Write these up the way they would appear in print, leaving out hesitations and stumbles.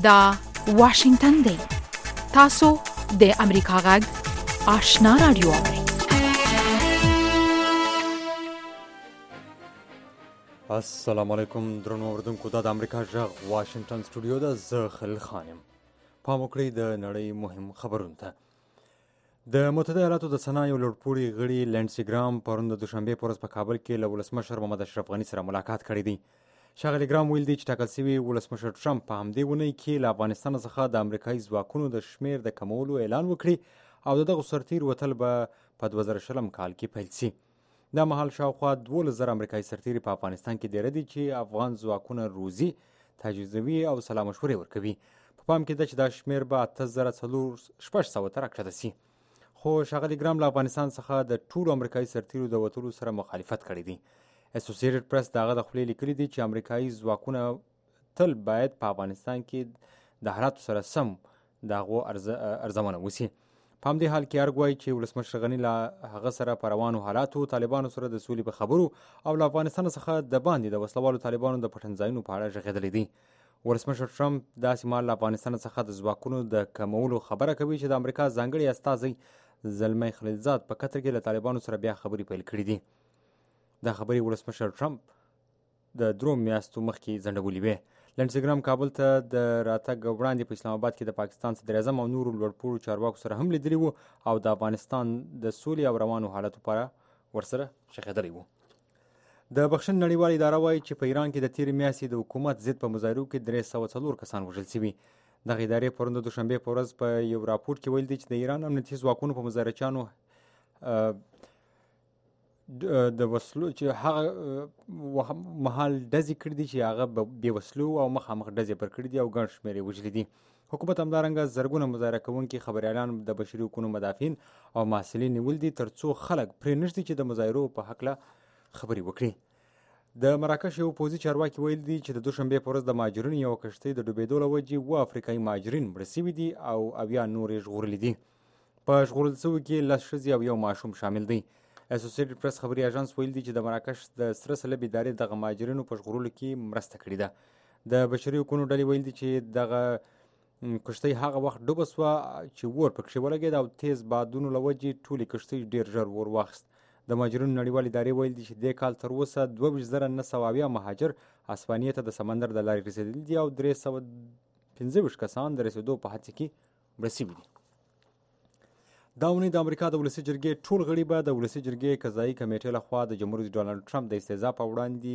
دا واشنگتن دی. تاسو د امریکا غږ آشنا رادیو اورئ. السلام علیکم درنو اوریدونکو، دا د امریکا غږ واشنگتن سټوډیو ده. زه خلیل خان یم. پام وکړئ د نړۍ مهم خبرونو ته. د متحده ایالاتو د سنا یو لوړپوړي غړي لینډسي ګرام پرون د دوشنبې په ورځ په کابل کې له ولسمشر محمد اشرف غني سره ملاقات کړی دی. ښاغلي ګرام ویل دی چې ټاکل شوي ولسمشر ټرمپ په همدې اونۍ کې له افغانستان څخه د امریکایي ځواکونو د شمېر د کمولو اعلان وکړي او د دغو سرتیر وتل به په 2020 کال کې پیل شي. دا مهال شاوخوا 12,000 امریکایي سرتیري په افغانستان کې ډېره دي چې افغان ځواکونه روزي، تجهیزوي او سلا مشورې ورکوي. په پام کې ده چې دا شمېر به 8,400 ته راکښته شي. خو ښاغلي ګرام له افغانستان څخه د ټولو امریکایي سرتیرو د وتلو سره مخالفت کړی دی. اسوسییټډ پریس د هغه د خولې لیکلي دي چې امریکایي ځواکونه تل باید په افغانستان کې د حالاتو سره سم د هغو ارزونه وشي. په همدې حال کې ارګ وایي چې ولسمشر غني له هغه سره په روانو حالاتو، طالبانو سره د سولې په خبرو او له افغانستان څخه د باندې د وسلوالو طالبانو د پټنځایونو په اړه غږېدلی دی. ولسمشر ټرمپ داسې مهال له افغانستان څخه د ځواکونو د کمولو خبره کوي چې د امریکا ځانګړي استازی زلمی خلیلزاد په قطر کې له طالبانو سره بیا خبرې پیل کړي دي. دا خبرې ولسمشر ټرمپ د 3 میاشتو مخکې ځنډولې وې. لینډسي ګرام کابل ته د راتګ وړاندې په اسلام آباد کې د پاکستان صدر اعظم او نورو لوړپوړو چارواکو سره هم لیدلي وو او د افغانستان د سولې او روانو حالاتو په اړه ورسره شخېدلی وو. د بخښنې نړیواله اداره وایي چې په ایران کې د تېرې میاشتې د حکومت ضد په مظاهرو کې 304 کسان وژل شوي. دغه ادارې پرون د دوشنبې په ورځ په یو راپور کې ویل دي چې د ایران امنیتي ځواکونو په مظاهرچیانو د وسلو چې هغه مهال ډزې کړي دي چې هغه بې وسلو او مخامخ ډزې پر کړي دي او ګڼ شمېر یې وژلي دي. حکومت همدارنګه زرګونه مظاهره کوونکي خبریالان، د بشري حقوقو مدافعین او محصلین نیولي دي تر څو خلک پرې نږدي چې د مظاهرو په هکله خبرې وکړي. د مراکش یو پوځي چارواکي ویل دي چې د دوشنبې په ورځ د مهاجرینو یوه کښتۍ د ډوبېدو له وجې 7 افریقایي مهاجرین مړه سوي دي او 80 نور یې ژغورلي دي. په ژغورل شویو کې 10 ښځې او 1 ماشوم شامل دی. اسوسییټډ پریس خبري اژانس ویل دي چې د مراکش د سره صلیب ادارې دغه مهاجرینو په ژغورلو کې مرسته کړې ده. د بشري حقوقو ډلې ویل دي چې دغه کښتۍ هغه وخت ډوبه سوه چې اور پکښې ولګېد او تیز بادونو له وجې ټولې کښتۍ ډېر ژر اور واخیست. د مهاجرینو نړیوالې ادارې ویل دي چې دې کال تر اوسه 22,970 مهاجر هسپانیې ته د سمندر د لارې رسېدلي دي او 325 کسان د رسېدو په هڅې کې مړه سوي دي. دا اونۍ د امریکا د ولسي جرګې ټول غړي به د ولسي جرګې قضایي کمیټې لخوا د جمهور رئیس ډونالډ ټرمپ د استهزا په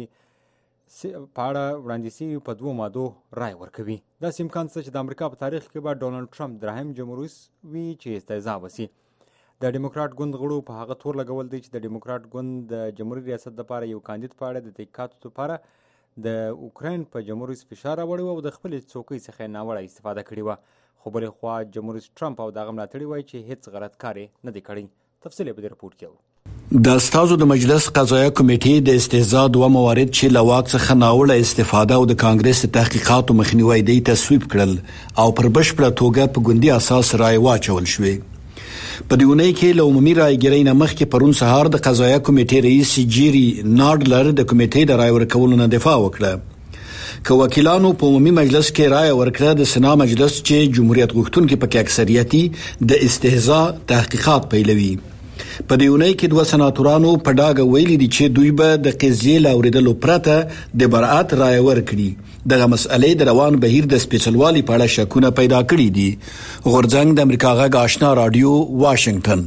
اړه وړاندې شوي په 2 مادو رای ورکوي. داسې امکان شته چې د امریکا په تاریخ کې به ډونالډ ټرمپ درهم جمهور رئیس وي چې استهزا وشي. د ډیموکرات ګوند غړو په هغه تور لګول دی چې د ډیموکرات ګوند د جمهوري ریاست لپاره یو کاندید په اړه د تحقیقاتو لپاره د اوکراین په جمهور رئیس فشار راوړی و او د خپلې څوکۍ څخه ناوړه استفاده کړې وه. خو بلې خوا جمهور رئیس ټرمپ او د هغه ملاتړي وایي چې هیڅ غلط کار یې نه دی کړی. تفصیل یې په دې راپورټ کې اورو. د استازو د مجلس قضایه کمیټې د استهزا 2 موارد چې له واک څخه ناوړه استفاده او د کانګرس د تحقیقاتو مخنیوی دی تصویب کړل او پر بشپړه توګه په ګوندي اساس رای واچول شوې. په دې اونۍ کې له عمومي رایګیرۍ نه مخکې پرون سهار د قضایه کمیټې رئیس جیری ناډلر د کمیټې د رای ورکولو نه دفاع وکړه. که وکیلانو په عمومي مجلس کې رای ورکړه، د سنا مجلس چې جمهوریت غوښتونکي پکې اکثریتي د استهزا تحقیقات پیلوي. په دې اونۍ کې 2 سناتورانو په ډاګه ویلي دي چې دوی به د قضیې له اورېدلو پرته د برأت رای ورکړي. دغه مسئلې د روان بهیر د سپېڅلوالي په اړه شکونه پیدا کړي دي. غورځنګ د امریکا غږ آشنا رادیو واشنگتن.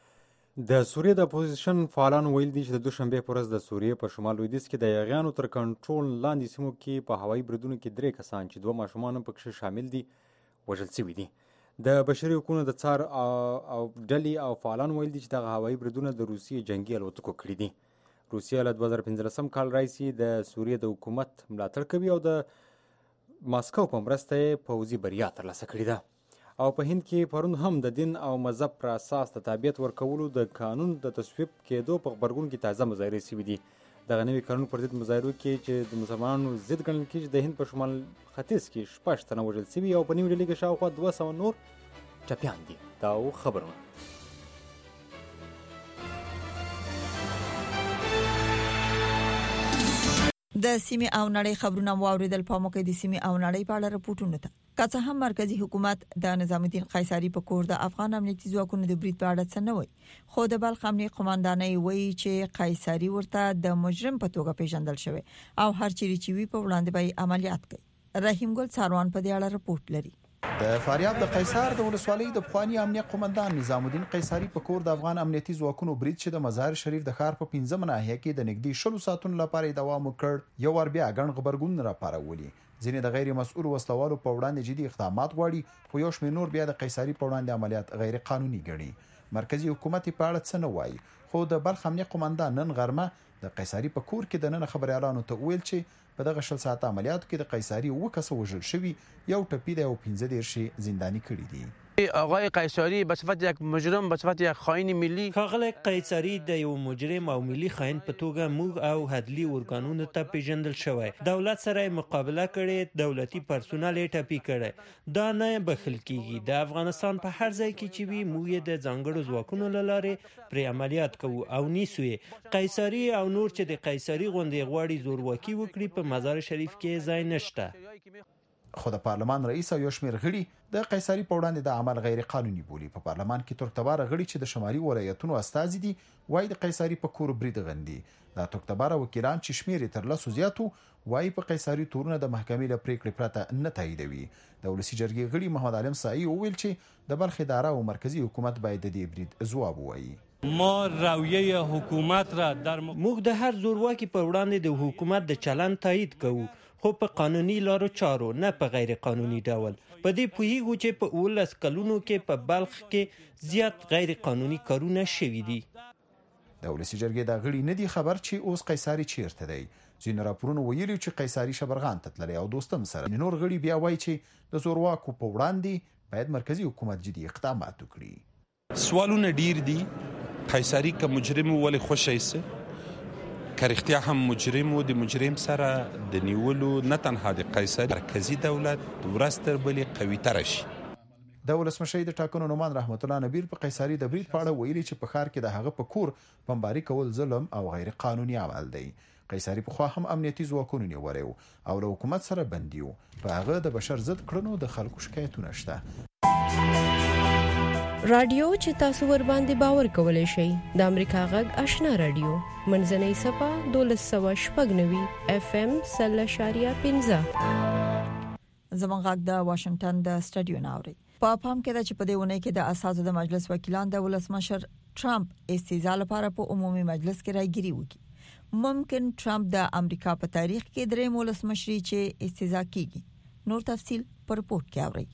د سوریې د اپوزیشن فعالانو ویل دي چې د دوشنبې په ورځ د سوریې په شمال لویدیځ کې د یاغیانو تر کنټرول لاندې سیمو کې په هوایي بریدونو کې 3 کسان چې 2 ماشومان هم پکښې شامل دي وژل شوي دي. د بشري حقوقو د څار او ډلې او فعالانو ویل دي چې دغه هوایي بریدونه د روسیې جنګي الوتکو کړي دي. روسیه له 2015 کال راهیسې د سوریې د حکومت ملاتړ کوي او د ماسکو په مرسته یې پوځي بریا ترلاسه کړې ده. او په هند کې پرون هم د دین او مذهب پر اساس د تابعیت ورکولو د قانون د تصویب کېدو په غبرګون کې تازه مظاهرې شوي دي. دغه نوي قانون پر ضد مظاهرو کې چې د مسلمانانو ضد ګڼل کېږي د هند په شمال ختیځ کې 6 تنه وژل شوي او په نیمې ډلې کې شاوخوا 200 نور ټپیان دي. دا خبرونه د سیمې او نړۍ خبرونه واوریدل. په موقع د سیمې او نړۍ په اړه راپورټونه ته که څه هم مرکزی حکومت د نظام الدین قیصری په کور د افغان امنیتي ځواکونو د برید په اړه څه نه وایي، خو د بلخ امنیتي قوماندانۍ وایي چې قیصری ورته د مجرم په توګه پیژندل شوی او هر چیرې چې وی په وړاندې به عملیات کوي. رحیم ګل څاروان په دې اړه رپورت لري. د فاریاب د قیصر د ولسوالۍ د پخوانی امنیت قومندان نظام الدین قیصری په کور د افغان امنیتي ځواکونو برید چې د مزار شریف د ښار په 15 ناحیه کې د نږدې 20 ساعتونو لپاره دوام وکړ، یو ور بیا ګڼ خبرګون راپارولي. ځینې د غیر مسؤل وسلوالو په وړاندې جدي اقدامات غواړي، خو یو شمېر نور بیا د قیصری په وړاندې عملیات غیر قانوني ګڼي. مرکزی حکومت په اړه څه نه وایي، خو د بلخ امنیت قومندان نن غرمه د قیصری په کور کې د نن خبريالانو ته ویل چې په دغه 20 ساعت عملیاتو کې د قیصری وکسه وژل شوی، یو ټپی د 15 زندانی کړی دی. آقای قیصری به صفت یک مجرم، به صفت یک خائن ملی، ښاغلی قیصری د یو مجرم او ملی خائن په توګه موږ او عدلي ارګانونو ته پیژندل شوی. دولت سره مقابله کړي، دولتي پرسونل یې ټپي کړي. دا نه بخل کیږي. د افغانستان په هر ځای کې چې وي موږ د ځانګړو ځواکونو له لارې پرې عملیات کوو او نیسو یې. قیصری او نور چې د قیصری غوندې غواړي زورواکي وکړي په مزار شریف کې ځای نشته. خو د پارلمان رئیس او یو شمېر غړي د قیصری په وړاندې د عمل غیر قانوني بولي. په پارلمان کې ترکتبار غړي چې د شمالي ولایتونو استازي دي وایي د قیصری په کور برید غندي. د ترکتبار وکیلان چې شمېر تر لاسو زیاتو وایي په قیصری تورونه د محکمې له پریکړې پرته نه تاییدوي. د ولسی جرګې غړي محمد علم سایي وویل چې د بلخ اداره او مرکزی حکومت باید د دې برید ځواب ووایي. ما رویه حکومت را در موږ د هر زورواکي په وړاندې د حکومت د چلند تایید کوو، خو په قانوني لارو چارو، نه په غیر قانوني ډول. په دې پوهیږو چې په 19 کلونو کې په بلخ کې زیات غیر قانوني کارونه شوي دي. د ولسی جرګې د غړي نه دي خبر چې اوس قیصری چیرته دی. ځینې راپورونه ویلي چې قیصری شبرغان ته تللی او دوستم سره. نور غړي بیا وایي چې د زورواکو په وړاندې باید مرکزی حکومت جدي اقدامات وکړي. سوالونه ډیر دي. قیصری که مجرم ولی خوش ایسه که رښتیا هم مجرم و، د مجرم سره د نیولو نه تنها د قیصری مرکزی دولت ورځ تر بلې قوي تر شي. د ولسمشر د ټاکنو نومان رحمت الله نبیل په قیصری د برید په اړه ویلي چې په ښار کې د هغه په کور بمباري کول ظلم او غیر قانوني عمل دی. قیصری په خوا هم امنیتي ځواکونو نیولی او له حکومت سره بندي و. په هغه د بشر ضد کړنو د خلکو شکایتونه شته. رادیو چې تاسو ور باندې باور کولای شئ د امریکا غږ آشنا رادیو منځنۍ صفه 1290 FM 0.15 زموږ غږ د واشنگټن د سټډیو ناوړي. په پام کې د چې په دې ونه کې د اساسو د مجلس وکیلان د ولسمشر ټرمپ استیزا لپاره په عمومي مجلس کې راګيري وکړي. ممکن ټرمپ د امریکا په تاریخ کې درې ولسمشري چې استیزا کیږي. نور تفصیل پر رپورت کې اورئ.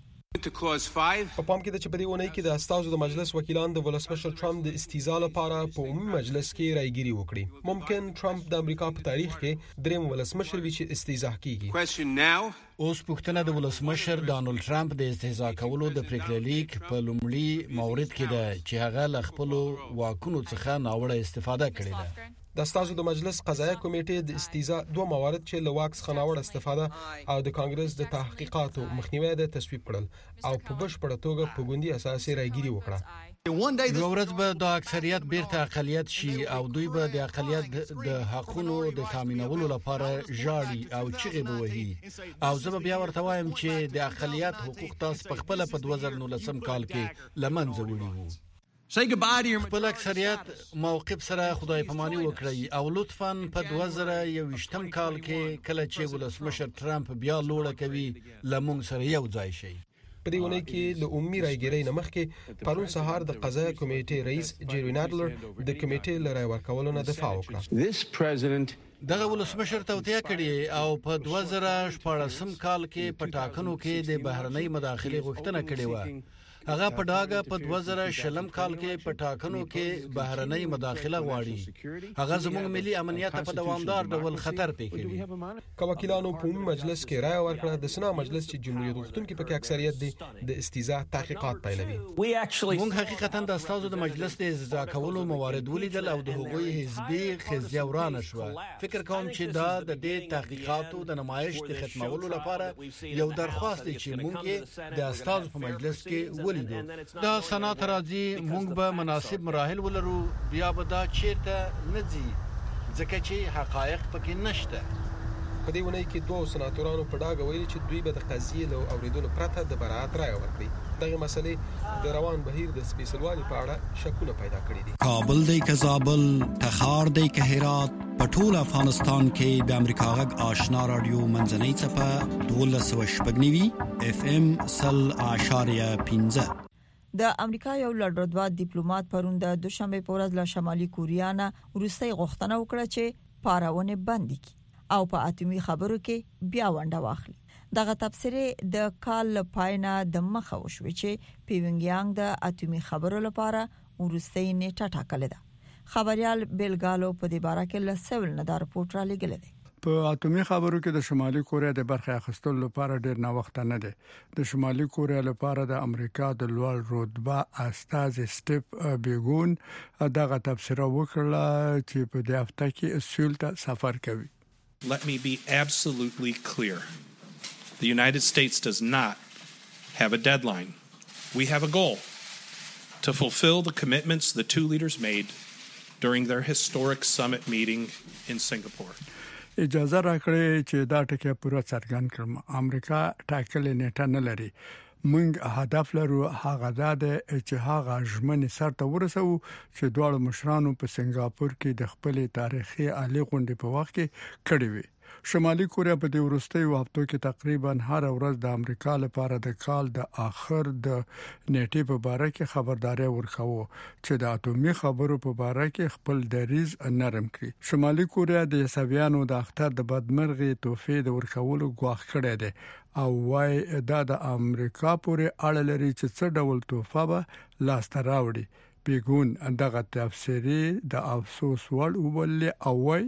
په پام کې د چې په دې ونې کې د استازو د مجلس وکیلان د ولسمشر ټرمپ د استیزا لپاره په عمومي مجلس کې رايګيري وکړي. ممکن ټرمپ د امریکا په تاریخ کې دریم ولسمشر وي چې استیزا کیږي. اوس پوښتنه د ولسمشر ډانلډ ټرمپ د استیزا کولو د پریکړې لیک په لومړي مورد کې ده چې هغه ل خپل واکونو څخه ناوړه استفاده کړې ده. د استازو د مجلس قضایه کمیټې د استیزا دوه موارد چې له واک څخه ناوړه استفاده او د کانګرس د تحقیقاتو مخنیوي د تصویب کړل او په بشپړه توګه په ګوندي اساس راګيري وکړه. یو ورځ به د اکثریت بیرته اقلیت شي او دوی به د اقلیت د حقونو د تامینولو لپاره ژاړي او چیغې به وهي او زه به بیا ورته وایم چې د اقلیت حقوق تاسو په خپل په 2019 کال کې لمنځه وړي وو. خپل اکثریت موقف سره خدای پاماني وکړي او لطفاً په 2021 کال کې کله چې ولسمشر ټرمپ بیا لوړه کوي لمونږ سره یو ځای شي. په دې ونه کې له عمومي راګيرۍ نه مخکې پرون سهار د قضایه کمیټې رئیس جيري نادلر د کمیټې لړۍ ورکولو نه دفاع وکړه. دغه ولسمشر توطیه کړي او په 2014 کال کې په ټاکنو کې د بهرنۍ مداخلې غوښتنه کړې و. هغه په ډاګه په 2020 کال کې په ټاکنو کې بهرنۍ مداخله غواړي. هغه زموږ ملي امنیت په دوامدار ډول خطر پیښوي. که وکیلانو په عمومي مجلس کې رائے ورکړه د سنا مجلس چې جمهوریت غوښتونکي پکې اکثریت دي د استیزا تحقیقات پیلوي. موږ حقیقتا د استازو د مجلس د استیزا کولو موارد ولیدل او د هغوی حزبي خزیه ورانه شو. فکر کوم چې دا د دې تحقیقاتو د نمایش د ختمولو لپاره یو درخواست دی چې موږ د استازو په مجلس کې دا سنات راځي. موږ به مناسب مراحل ولرو بیا به دا چیرته نه ځي ځکه چې حقایق پکې نشته. په دې ونې کې دوه سناتورانو په ډاګه ویلي چې دوی به د قضیې له اوریدلو پرته د براءت رایه ورکړي. دغه مسلې د روان بهیر د سپیڅلوالي په اړه شکونه پیدا کړي دي. کابل دی که زابل، تخار دی که هرات، په ټول افغانستان کې د امریکا غږ آشنا رادیو منځنۍ څپه 1290 FM 0.15. د امریکا یو لړدواد ډیپلوماټ پرون د دوشنبه په ورځ له شمالي کوریا نه روسي غوښتنه وکړه چې پاراونه بند کړي او په اټومي خبرو کې بیا ونډه واخلي. دغه تبصره د کال پاینه د مخه وشوي چې پیونګیانګ د اټومي خبرو لپاره روسي نیټه ټاکله ده. خبريال بیلګالو په دې باره کې له سویل نه دا رپورټ را لګل دی. په اټومي خبرو کې د شمالي کوریا د برخه اخیستلو لپاره ډیر نه وخت نه دی. د شمالي کوریا لپاره د امریکا د لوړ رتبه استاذ سټیپ بیګون دغه تبصره وکړه چې په دې هفته کې سیول ته سفر کوي. Let me be absolutely clear. The United States does not have a deadline. We have a goal to fulfill the commitments the two leaders made during their historic summit meeting in Singapore. اجازه راکړئ چې دا ټکی پوره څرګند کړم. امریکا ټاکلې نیټه نه لري. موږ هدف لرو هغه ده چې هغه ژمنې سرته ورسوو چې دواړو مشرانو په سنگاپور کې د خپل تاریخي عالی غونډې په وخت کې کړې وي. شمالي کوریا په دې وروستیو هفتو کې تقریبا هر ورځ د امریکا لپاره د کال د اخر د نیټې په اړه کې خبرداري ورکوي چې د اټومي خبرو په اړه کې خپل دریز نرم کړي. شمالي کوریا د سویانو د اختر د بدمرغي توفیق د ورکولو غواخ کړی دی او وايي دا د امریکا پورې اړه لري چې څه ډول توفه به لاسته راوړي. بیګون دغه تفسیری د افسوس وړ وبل او وايي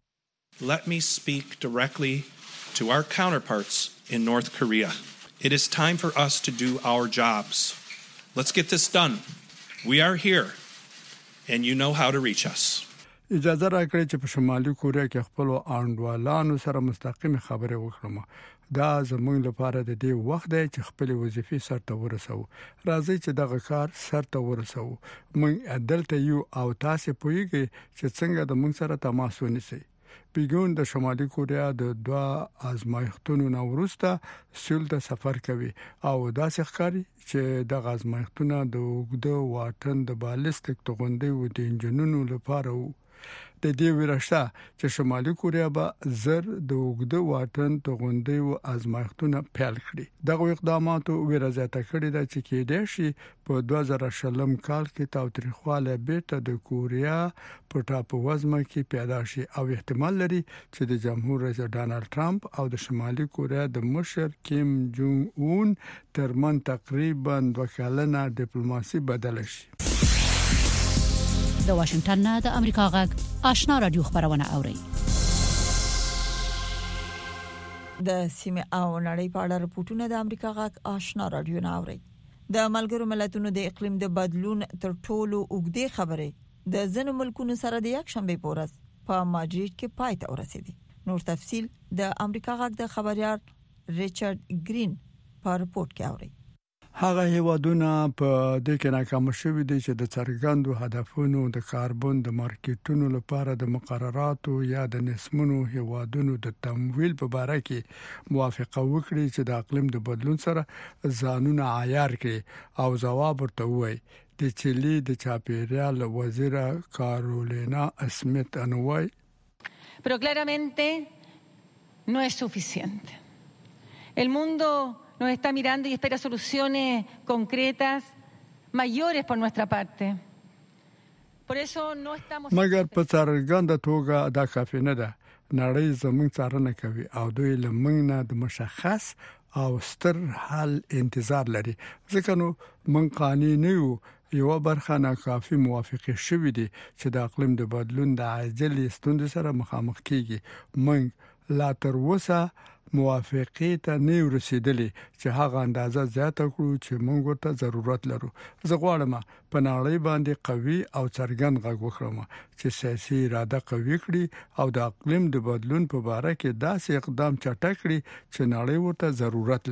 Let me speak directly to our counterparts in North Korea. It is time for us to do our jobs. Let's get this done. We are here and you know how to reach us. اجازه راکړئ چې په شمالي کوریا کې خپل انډوالانو سره مستقیم خبرې وکړم. دا زموږ لپاره د دې وخت دی چې خپل وظیفې سرته ورسوو. راځي چې دغه کار سرته ورسوو. موږ دلته یو او تاسو پوهیږئ چې څنګه د موږ سره تماس ونیسئ. بیګون د شمالي کوریا د دوه ازمایښتونو نه وروسته سیول ته سفر کوي او داسې ښکاري چې د ازمایښتونو د وګړو واټن د بالستیک توغندې و د انجنونو لپاره وو. د دې ورشته چې شمالي کوریا به زر د وګړو واټن توغندې و ازمایښتونه پیل کړي. دغه اقداماتو ورزته کړي د چې کېدې شي په 2020 کال کې تاوتریخواله بیرته د کوریا په ټاپو وزمه کې پیدا شي او احتمال لري چې د جمهور رئیس ډانلډ ټرمپ او د شمالي کوریا د مشر کیم جونګ اون ترمن تقریبا 2 کلنه ډیپلوماسي بدل شي. د واشنگټن نه د امریکا غږ آشنا رادیو خبرونه اوري. د سیمه او نړۍ په اړه راپورټونه د امریکا غږ آشنا رادیو نه اوري. د ملګرو ملتونو د اقلیم د بدلون تر ټولو اوږدې خبرې د ځینو ملکونو سره د یک شنبه په ورځ په ماډریډ کې پای ته ورسېدي. نور تفصيل د امریکا غږ د خبريال ریچارډ گرین په رپورت کې اوري. هغه هیوادونه په دې کې ناکام شوي دي چې د څرګندو هدفونو د کاربن د مارکیټونو لپاره د مقرراتو یا د نسمونو هیوادونو د تمویل په اړه کې موافقه وکړي چې د اقلیم د بدلون سره ځانونه عیار کړي او جواب ورته وایي. د چيلي د چاپیریال وزیر کارولینا اسمیت انوای Pero claramente no es suficiente. El mundo nos está mirando y espera soluciones concretas mayores por nuestra parte. Por eso no estamos مګر په څرګنده توګه دا کافي نه ده. نړۍ زموږ څارنه کوي او دوی له موږ نه د مشخص او ستر حل انتظار لري. ځکه نو موږ قانوني نه یو برخه ناکافي موافقه شوې دي چې د اقلیم د بدلون د عاجل ستونزې سره مخامخ کیږي. موږ لا تر اوسه موافقه ته نه ورسېدلې چې هغه اندازه زیاته کړو چې موږ ورته ضرورت لرو. زه غواړم په نړۍ باندې قوي او څرګند غږ وکړم چې سیاسي اراده قوي کړي او د اقلیم د بدلون په اړه کې داسې اقدام چټک کړي چې نړۍ ورته ضرورت لري.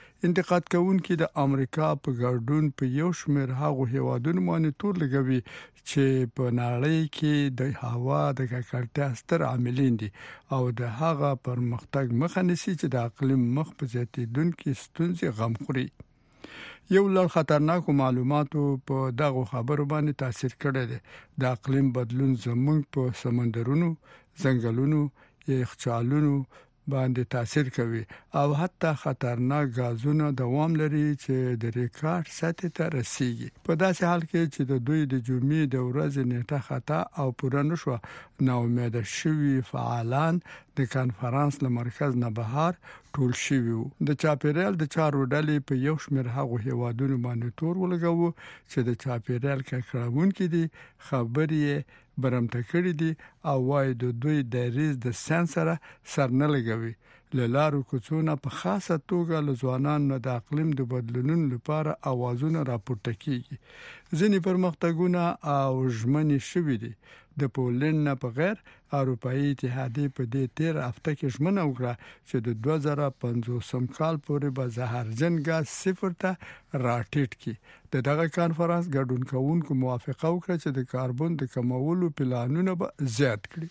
انتقاد کوونکي د امریکا په ګډون په یو شمېر هغو هیوادونو باندې تور لګوي چې په نړۍ کې د هوا د ککړتیا ستر عاملین دي او د هغه پرمختګ مخه نیسي چې د اقلیم مخ په زیاتېدونکو ستونزې غم خوري. یو لړ خطرناکو معلوماتو په دغه خبرو باندې تاثیر کړی دی. د اقلیم بدلون زموږ په سمندرونو، ځنګلونو، یخچالونو باندې تاثیر کوي او حتی خطرناک غازونه دوام لري چې د ریکارډ سطح ته رسیږي. په داسې حال کې چې د دوی د جمعې د ورځې نیټه خطا او پوره نشو، نو امید شوی فعالان د کانفرنس له مرکز نه بهر ټول شوی وو. د چاپیریال د چارو ډلې په یو شمېر هغه هیوادونو باندې تور ولګاوه چې د چاپیریال ککړونکي دي خبرې برمته کړی دي او وايي د دوی د ریز د سنسره سر نه لګوي. لارو کوڅونه په خاصه توګه له ځوانانو د اقلیم د بدلونونو لپاره اوازونه راپورته کیږي. ځینې پرمختګونه او ژمنې شوې دي. د پولند نه په غیر اروپאי اتحادیه په دې 13 هفته کې ژمنه وکړه چې د 2050 کال پورې به زهرجن غاز صفر ته راټیټ کړي. دغه کانفرنس ګډون کوونکو موافقه وکړه چې د کاربن د کمولو پلانونه به زیات کړي.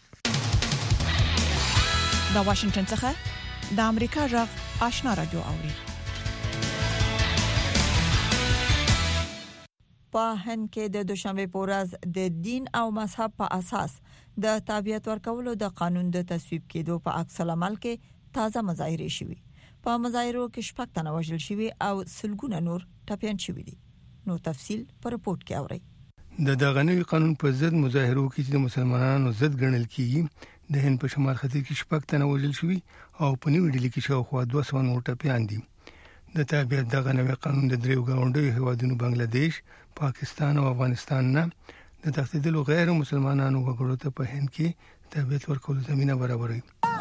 د واشنگټن څخه د امریکا غږ آشنا رادیو اوري. په هند کې د دوشنبه په ورځ د دین او مذهب په اساس د تابعیت ورکولو د قانون د تصویب کېدو په عکس العمل کې تازه مظاهره شوې. په مظاهرو کې شپږ تنه وژل شوي او سلګونه نور ټپيان شوي دي. نو تفصيل په رپورت کې اورئ. دغه نوي قانون په ضد مظاهرو کې د مسلمانانو ضد ګڼل کیږي. د هند په شمال ختیځ کې شپږ تنه وژل شوي او په نیو ډیلی کې شاوخوا 200 نور ټپيان دي. د تابعیت دغه نوي قانون د دریو ګاونډیو هیوادونو بنگلاديش، پاکستان او افغانستان نه د تښتیدلو غیر مسلمانانو وګړو ته په هند کې تابعیت ورکولو زمينه برابروي.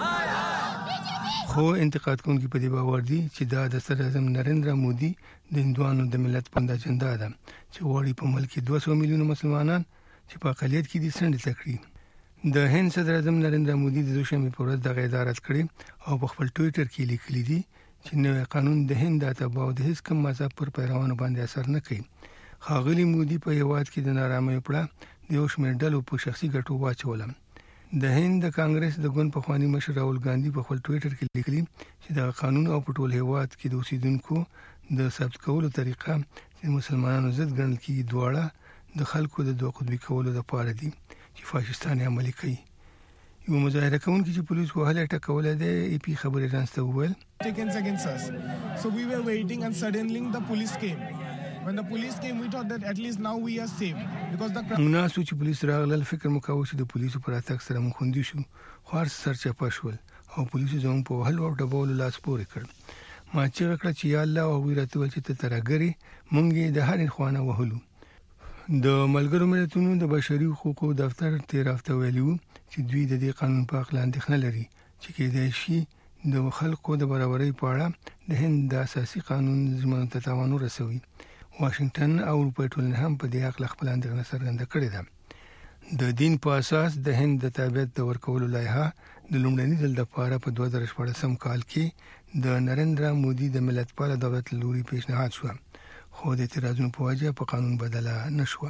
خو انتقاد کوونکي په دې باور دي چې دا د صدر اعظم نریندرا مودي د هندوانو د ملت په اجنډا ده چې وړي په ملک کې 200 میلیون مسلمانان چې په اقلیت کې دي څنډه تکړي. د هند صدر اعظم نریندرا مودي د دوشنبه په ورځ دغه ادارت کړي او په خپل ټوئیټر کې لیکلي دي چې نوی قانون د هند د تباو د هیڅ کوم مذهب پر پیروانو باندې اثر نه کوي. ښاغلي مودي په هیواد کې د نارامۍ پړه د یو شمېر ډلو په شخصي ګټو واچولم. د هند د کانګرس د ګوند پخوانی مشر راول ګاندھی په خپل ټوئیټر کې لیکلي چې دا قانون او په ټول هیواد کې د اوسیدونکو د ثبت کولو طریقه چې مسلمانانو ضد ګڼل کیږي دواړه د خلکو د دوه قطبي کولو لپاره دي چې فاشستاني عملي کوي. یو مظاهره کوونکی چې پولیس وهله ټکوله ده ای پی خبري رانسته وویل. So we were waiting and suddenly the police came. When the police came we thought that at least now we are safe because the نو چې پولیس راغله فکر مو کاوه چې د پولیسو پر اتاک سره مخ خوندي شو. خار سرچپه شول او پولیسو زموږ په هلو او ډبول لاس پورې کړ. ما چې کړ چې یا الله او ویرته ول چې ته ترګری مونږه د هر خوانه وهلو. د ملګرو ملتونو د بشري حقوقو دفتر 13 هفته ویلو چې دوی د دې قانون په اړه اندېښنه لري چې کېدای شي د خلکو د برابرۍ په اړه د هند د اساسي قانون ضمانت ته تاوان ورسوي. واشنگټن او اروپا ټولنه هم په دې اړه خپل اندېښنه څرګنده کړې ده. د دین په اساس د هند د تابعیت د ورکولو لایحه د لومړني ځل لپاره په 2014 کال کې د نریندرا مودي د ملتپال دولت لوري پیشنهاد شو. خو د اعتراضونو په وجه په قانون بدله نشوه.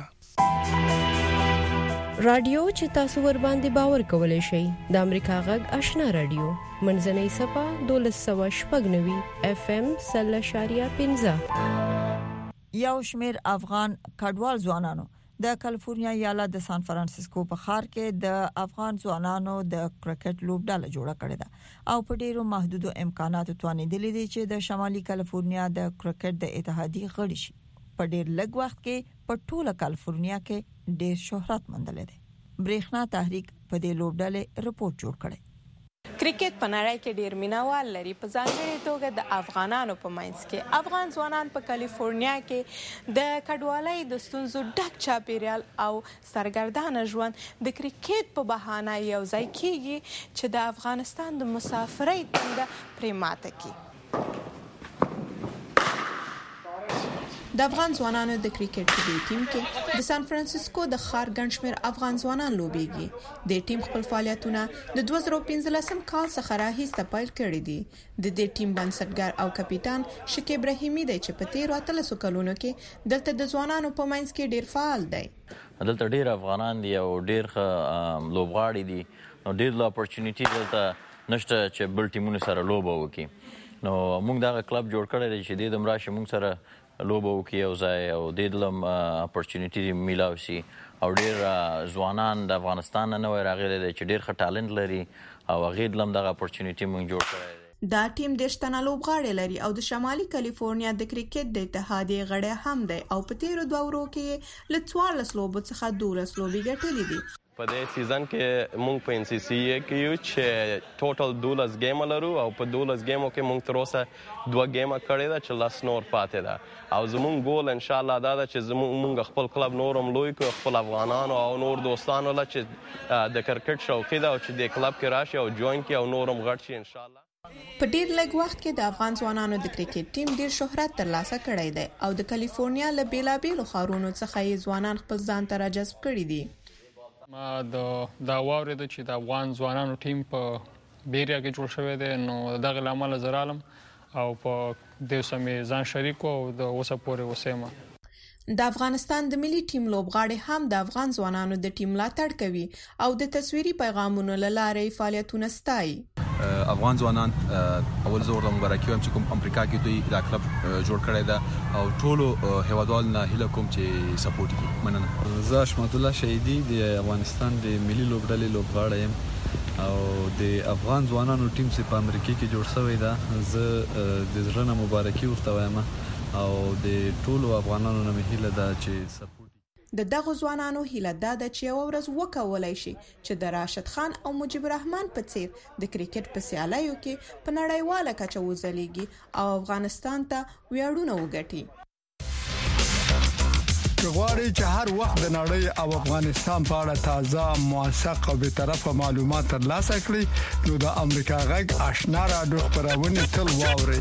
رادیو چې تاسو ور باندې باور کولای شئ د امریکا غږ آشنا رادیو منځنۍ صفه 1290 FM 0.15 یو شمیر افغان کډوال ځوانانو د کالیفورنیا ایالت د سان فرانسیسکو په ښار کې د افغان ځوانانو د کرکټ لوبډله جوړه کړې ده او په ډیرو محدودو امکاناتو توانیدلې دي چې د شمالي کالیفورنیا د کرکټ د اتحادیې غړي شي. په ډیر لږ وخت کې په ټوله کالیفورنیا کې ډیر شهرت موندلې ده. برېښنا تحریک په دې لوبډله رپورت جوړ کړي. کرکټ په نړۍ کې ډیر مینوال لري. په ځانګړي توګه د افغانانو په منځ کې افغان ځوانان په کالیفورنیا کې د کډوالۍ د ستونزو ډک چاپیریال او سرګردانه ژوند د کرکټ په بهانه یو ځای کیږي چې د افغانستان د مسافرۍ تنده پرې ماته کړي. د افغان ځوانانو د کرکټ په ټیم کې د سان فرانسیسکو د ښار ګڼ شمېر افغان ځوانان لوبېږي. د ټیم خپل فعالیتونه د 2015 کال څخه راهیسې پیل کړي دي. د دې ټیم بنسټګر او کپټان شکیب رحیمی دی چې په تیرو 13 کلونو کې دلته د ځوانانو په منځ کې ډیر فعال دی. دلته ډیر افغانان دي او ډیر لوبغاړي دي، نو ډیر لا اپورچونټی دلته نشته چې بل ټیمونو سره لوبه وکړي. نو موږ دا کلب جوړ کړی دی چې د دمراشه موږ سره لوبه وکړي او ځای او د لم اپورچونټی میلاو شي او ډیر ځوانان د افغانستان نه وای راغلي دي چې ډیر ښه ټالنت لري او هغه لم د اپورچونټی موږ جوړ کړی دی. دا ټیم د شتنه لوبغاړي لري او د شمالي کالیفورنیا د کرکټ د اتحادیې غړی هم دی او په تیرو 2 ورو کې له 14 لوبو څخه 12 لوبې ګټلې دي. په دې سیزن کې موږ په ان سی سی کې یو چې ټوټل 12 گیم لرو او په 12 گیمو کې موږ تر اوسه 2 گیم کړی دا چې لاس نور پاتې ده او زموږ ګول ان شاء الله دا ده چې موږ خپل کلب نورم لوی کو خپل افغانانو او نور دوستانو لا چې د کرکټ شوقي دا او چې د کلب کې راشي او جوائن کې او نورم غټ شي ان شاء الله. په ډیر لږ وخت کې د افغان ځوانانو د کرکټ ټیم ډیر شهرت ترلاسه کړی دی او د کالیفورنیا له بیلابیلو ښارونو څخه یې ځوانان خپل ځان ته راجذب کړي دي. ما دا واورید چې د افغان ځوانانو ټیم په بیریا کې جوړ شوی دی، نو دغه لامل زرالم او په دې سمې ځان شریک او د اوسه پورې وسیمه. د افغانستان د ملي ټیم لوبغاړي هم د افغان ځوانانو د ټیم ملاتړ کوي او د تصویري پیغامونو لاره فعالیتونه ستایي. افغان ځوانان اول زور د مبارکي هم چې کوم امریکا کې دوی دا کلب جوړ کړی دا او ټولو هیوادوال نه هیله کوم چې سپورټ کوي. مننه. زه اشمت الله شهیدی د افغانستان د ملي لوبډلې لوبغاړی يم او د افغان ځوانانو ټیم چې په امریکا کې جوړ شوی دا زه د زړه نه مبارکي ورته وایم او د ټولو افغانانو نه هیله ده چې سپورټ د دغه ځوانانو هیله ده چې یو ورځ وکولای شي چې د راشد خان او مجيب الرحمن په څیر د کرکټ په سیالیو کې په نړیواله کچه وځلېږي او افغانستان ته ویاړونه وګټي. غواړي چې هر وخت د نړۍ او افغانستان په اړه تازه موثق او به طرفه معلومات ترلاسه کړئ نو د امریکا غږ آشنا رادیو خبرونه تل واورئ.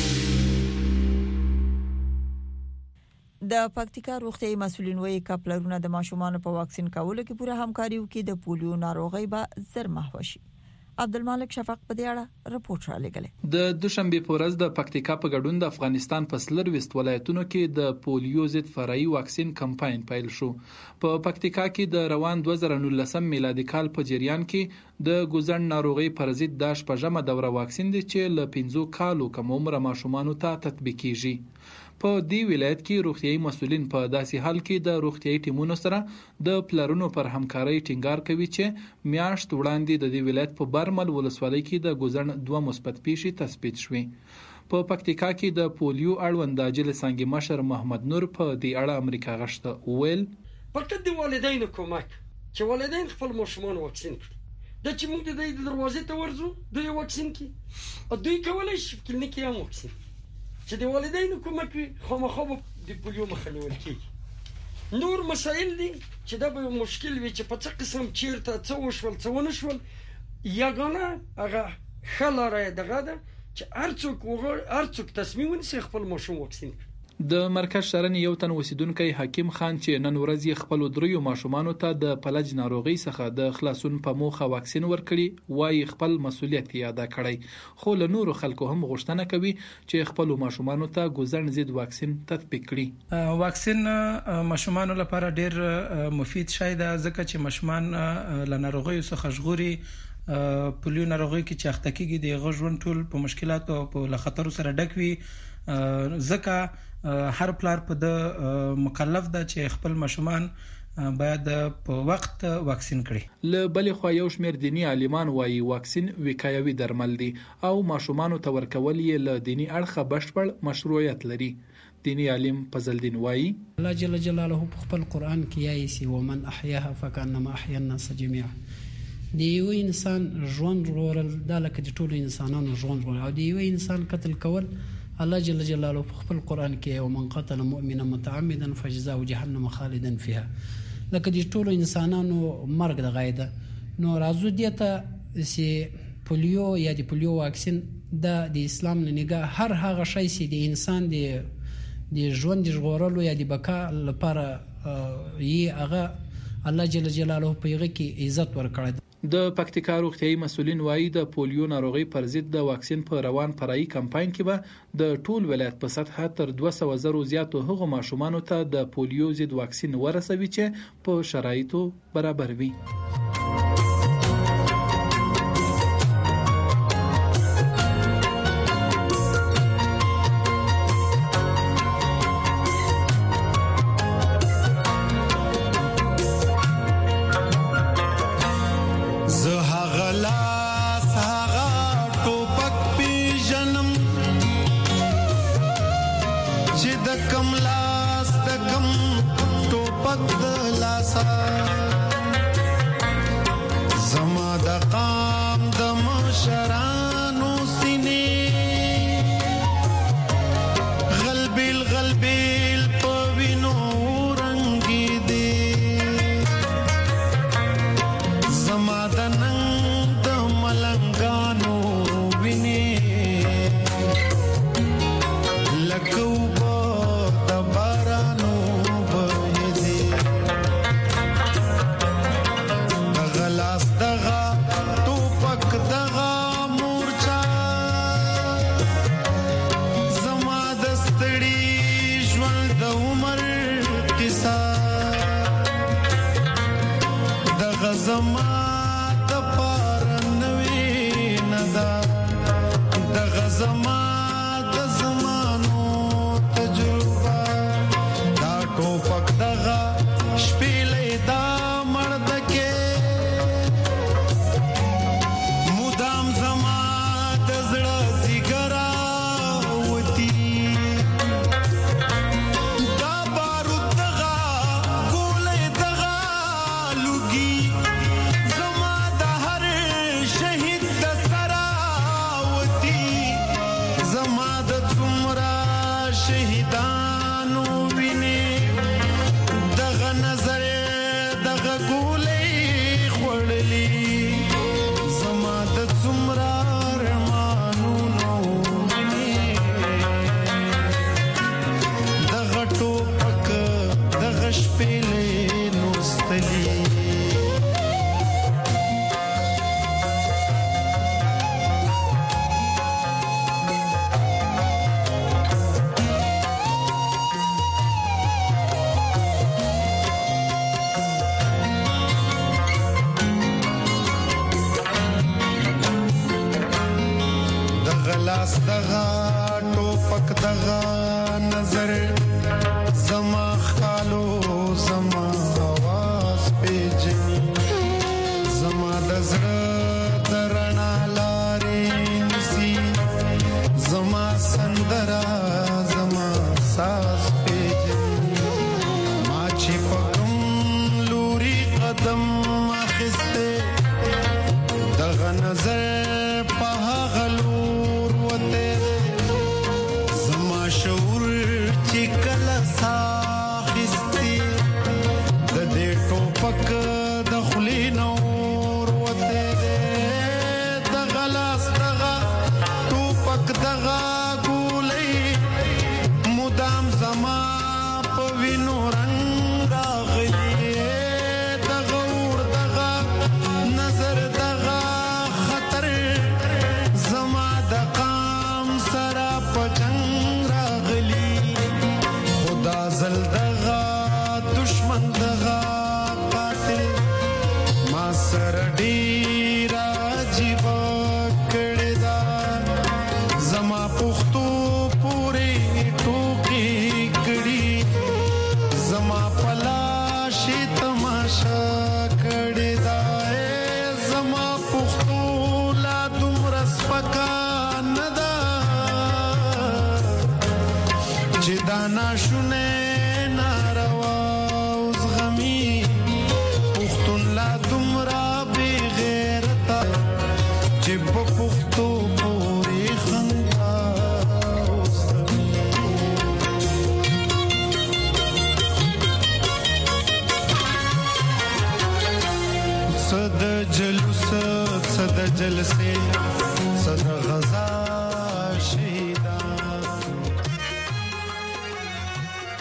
د پکتیکا روغتیايي مسولین وایي کپلرونه د ماشومان په واکسین کولو کې پوره همکاري وکړي د پولیو ناروغي به زر محو شي. عبدالمالک شفق په دې اړه رپورټ را لګلې. د دوشنبه په ورځ د پکتیکا په ګډون د افغانستان په سلر وست ولایتونو کې د پولیو ضد فرعي واکسین کمپاین پیل شو. په پکتیکا کې د روان 2019 میلادي کال په جریان کې د ګوزن ناروغي پر ضد د شپږمه دوره واکسین دي چې ل 15 کالو کم عمر ماشومان ته تطبیق کیږي. په دې ولایت کې روغتيایي مسولین په داسې حال کې د روغتيایي ټیمونو سره د پلرونو پر همکارۍ ټینګار کوي چې میاشت وړاندې د دې ولایت په برمل ولسوالۍ کې د ګوزن 2 مثبت پیښې تثبیت شوې. په پکتیکا کې د پولیو اړوند د جل څنګه مشر محمد نور په دې اړه امریکا غشته ویل پکې د والدینو کومک چې والدین خپل ماشومان واکسین کړي د چې موږ د دروازې ته ورځو د واکسین کې او دوی کولای شي کلینیک هم واکسین چې د والدینو کومک وي خامخا د پولیو مخه نیول کیږي. نور مسائل دي چې دا به مشکل وي چې په څه قسم چیرته څه وشول څه ونه شول یګانه هغه خلاره دغه ده چې هر څوک تصمیم ونیسي خپل ماشوم واکسین کړي. د مرکز شرن یو تن اوسیدونکو حکیم خان چې نن ورځ خپل دریو ماشومان ته د فلج ناروغي څخه د خلاصون په موخه واکسین ورکړي وایي خپل مسولیت یاد کړی خو له نورو خلکو هم غوښتنه کوي چې خپل ماشومان ته ګوزن ضد واکسین تطبیق کړي. واکسین ماشومان لپاره ډیر مفید شای ده ځکه چې ماشومان له ناروغي څخه ژغوري. پولیو ناروغي کې چې اخته کیږي د غوژن ټول په مشکلاتو او په خطر سره ډک وي ځکه هر پلار په د مکلف ده چې خپل ماشومان باید په وخت واکسین کړي. له بل خو یو شمېر دینی عالمان وایي واکسین وقایوي درمل دي او ماشومان ته ورکول یې له دینی اړخه بشپړ مشروعیت لري. دینی عالم فضل الدین وایي الله جل جلاله په خپل قران کې یایي سی ومن احیاها فکانما احیا الناس جميعا. د یو انسان ژوند ورول د لکه د ټولو انسانانو ژوند ورول او د یو انسان قتل کول الله جل جلاله په خپل قران کې ومن قتل مؤمنا متعمدا فجزاؤه جهنم خالدا فيها لکه د ټولو انسانانو مرګ د غایده. نو راځو دته چې پولیو یا د پولیو واکسین د اسلام نه نگاه هر هغه شی چې د انسان د د ژوند ژغورلو یا د بقا لپاره یې هغه الله جل جلاله په یغه کې عزت ورکړي. د پکتیکا روغتیايي مسولین وایي د پولیو ناروغي پر ضد د واکسین په روان فرعي کمپاین کې به د ټول ولایت په سطحه تر 200,000 زیاتو هغو ماشومانو ته د پولیو ضد واکسین ورسوي چې په شرایطو برابر وي.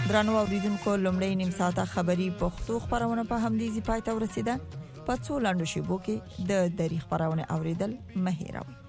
درنو اوریدونکو لومړی نیم ساعته خبری پښتو خبرونه په همدې ځای پای ته ورسیده. په څو لاندو شیبو کې د دری خبرونه اوریدل مهیروي.